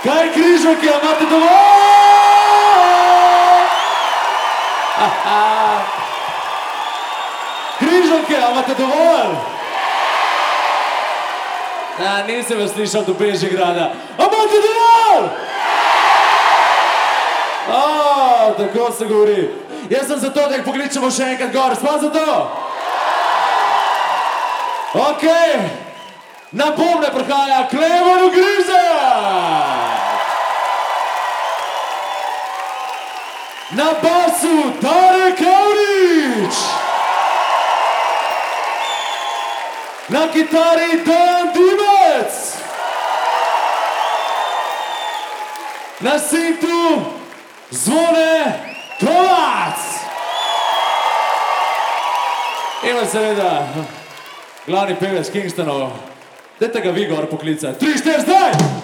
Kaj križovke, imate dovolj? Križovke, imate dovolj? Nisem vas slišal do Bežigrada. Imate dovolj? Tako se govori. Jaz sem zato, da jih pokličemo še enkrat gor. Smo za to? Okej. Na bobne prihaja Klemen Ugrizek. Na basu Darek Kavrič. Na kitari Dejan Dimec. Na sintu Zvone Tomac. In seveda glavni pevec Kingstonov. Dajte ga vi gor poklicati. 3, 4, zdaj!